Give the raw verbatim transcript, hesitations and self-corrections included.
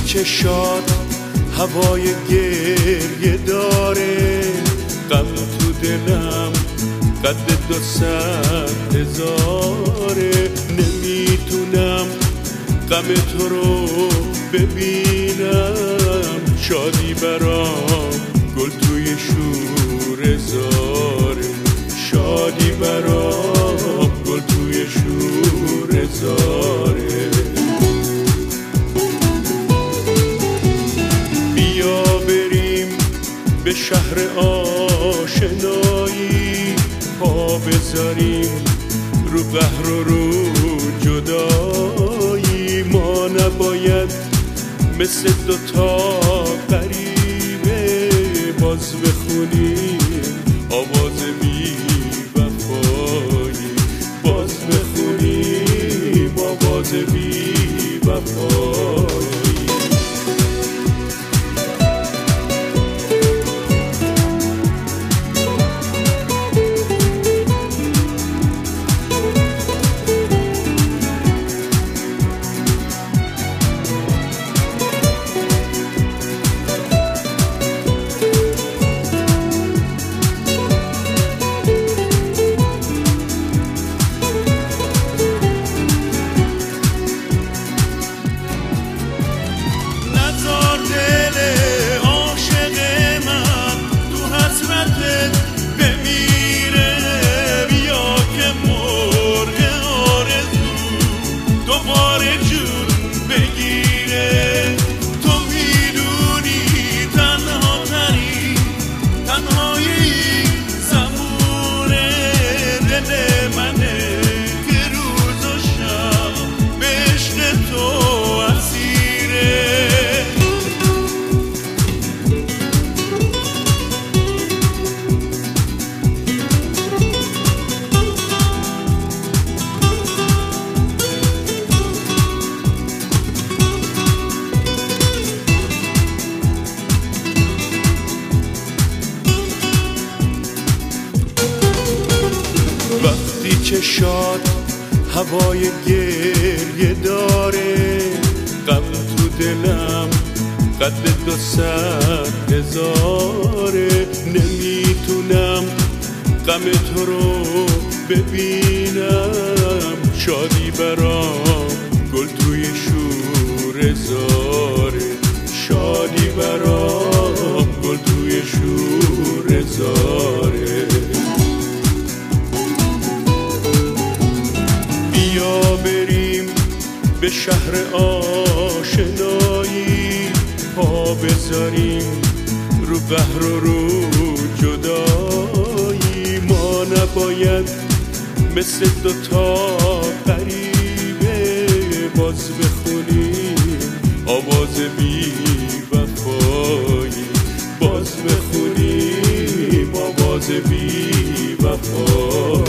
چشات هوای گریه داره، غم تو دلم قد دو صد هزاره. نمیتونم غم تو رو ببینم، شادی برام گل توی شوره زاره، شادی برام گل توی شوره زاره. بیا بریم به شهر آشنایی، پا بذاریم رو قهر و رو جدایی. ما نباید مثل دوتا غریبه باز بخونیم آواز بی وفایی، باز بخونیم آواز بی وفایی. چشات هوای گریه داره، غم تو دلم قد دو صد هزاره. نمیتونم غم تو رو ببینم، شادی برام گل توی شوره زاره، شادی برام گل توی شوره زاره. بیا بریم به شهر آشنایی، پا بذاریم رو قهر و رو جدایی. ما نباید مثل دوتا غریبه باز بخونیم آواز بی وفایی، باز بخونیم آواز بی وفایی.